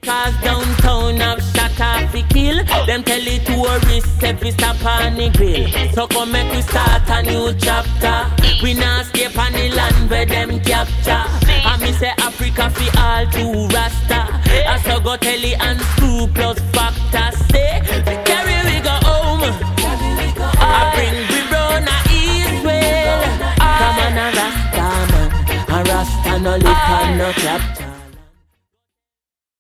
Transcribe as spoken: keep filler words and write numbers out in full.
Cause downtown have shot off the kill. Them tell the tourists every stop on the grill. So come make we start a new chapter. We not escape on the land where them capture. And me say Africa fi all to Rasta. I so go tell the and screw plus factor. Say, carry we go home. I bring we round a east way. Come on a Rasta man. A Rasta no lick and no capture.